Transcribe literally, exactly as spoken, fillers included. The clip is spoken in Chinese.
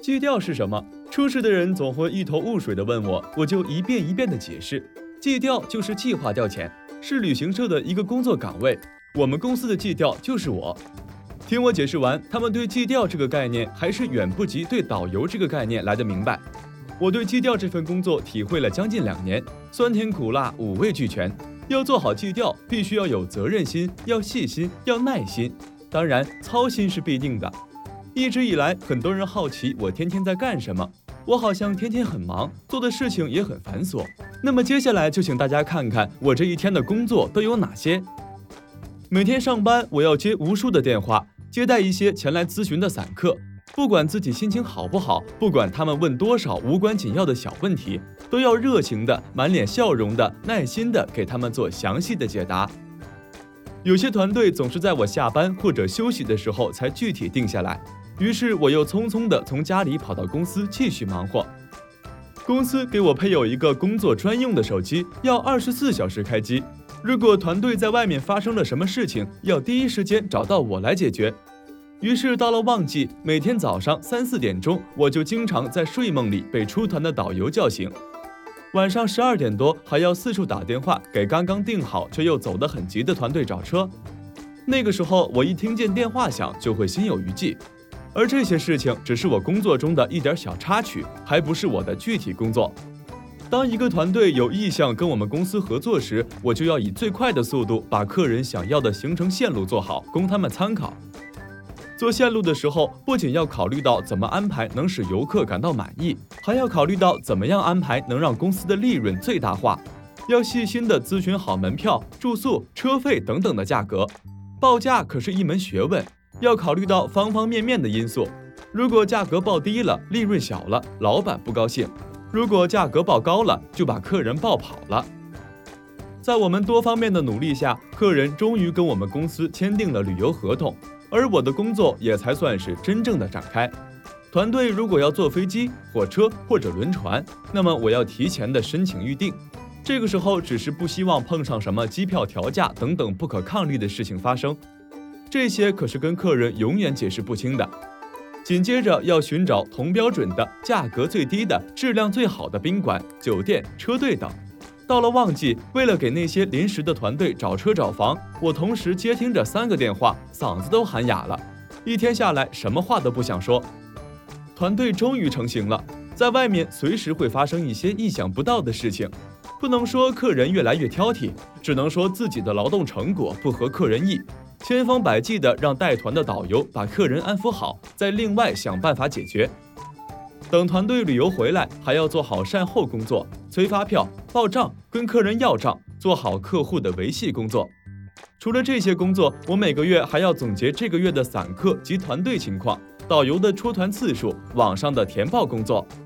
基调是什么？出事的人总会一头雾水地问我，我就一遍一遍地解释。基调就是计划调遣，是旅行社的一个工作岗位，我们公司的基调就是我。听我解释完，他们对基调这个概念还是远不及对导游这个概念来得明白。我对基调这份工作体会了将近两年，酸甜苦辣五味俱全。要做好基调，必须要有责任心，要细心，要耐心，当然操心是必定的。一直以来，很多人好奇我天天在干什么，我好像天天很忙，做的事情也很繁琐。那么接下来就请大家看看我这一天的工作都有哪些。每天上班，我要接无数的电话，接待一些前来咨询的散客，不管自己心情好不好，不管他们问多少无关紧要的小问题，都要热情的、满脸笑容的、耐心的给他们做详细的解答。有些团队总是在我下班或者休息的时候才具体定下来，于是我又匆匆的从家里跑到公司继续忙活。公司给我配有一个工作专用的手机，要二十四小时开机。如果团队在外面发生了什么事情，要第一时间找到我来解决。于是到了旺季，每天早上三四点钟，我就经常在睡梦里被出团的导游叫醒。晚上十二点多，还要四处打电话给刚刚订好却又走得很急的团队找车。那个时候，我一听见电话响就会心有余悸。而这些事情只是我工作中的一点小插曲，还不是我的具体工作。当一个团队有意向跟我们公司合作时，我就要以最快的速度把客人想要的行程线路做好，供他们参考。做线路的时候，不仅要考虑到怎么安排能使游客感到满意，还要考虑到怎么样安排能让公司的利润最大化。要细心地咨询好门票、住宿、车费等等的价格。报价可是一门学问，要考虑到方方面面的因素。如果价格报低了，利润小了，老板不高兴；如果价格报高了，就把客人报跑了。在我们多方面的努力下，客人终于跟我们公司签订了旅游合同。而我的工作也才算是真正的展开。团队如果要坐飞机、火车或者轮船，那么我要提前的申请预定。这个时候只是不希望碰上什么机票调价等等不可抗力的事情发生，这些可是跟客人永远解释不清的。紧接着要寻找同标准的、价格最低的、质量最好的宾馆、酒店、车队等。到了旺季，为了给那些临时的团队找车找房，我同时接听着三个电话，嗓子都喊哑了。一天下来，什么话都不想说。团队终于成型了，在外面随时会发生一些意想不到的事情。不能说客人越来越挑剔，只能说自己的劳动成果不合客人意，千方百计地让带团的导游把客人安抚好，再另外想办法解决。等团队旅游回来，还要做好善后工作，催发票、报账、跟客人要账，做好客户的维系工作。除了这些工作，我每个月还要总结这个月的散客及团队情况、导游的出团次数、网上的填报工作，